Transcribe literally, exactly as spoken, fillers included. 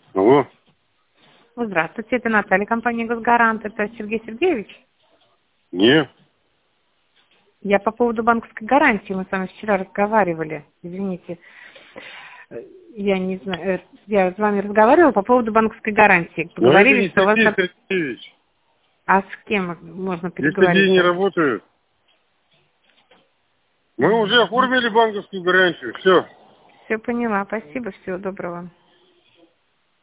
Алло. Здравствуйте, это Наталья, компания «Госгарант». Это Сергей Сергеевич? Не. Я по поводу банковской гарантии. Мы с вами вчера разговаривали. Извините. Я не знаю. э, Я с вами разговаривала по поводу банковской гарантии. Но это Поговорили, не что у вас... Сергей Сергеевич. А с кем можно Здесь такие не переговорить? работают. Мы уже оформили банковскую гарантию. Все. Все поняла. Спасибо. Всего доброго.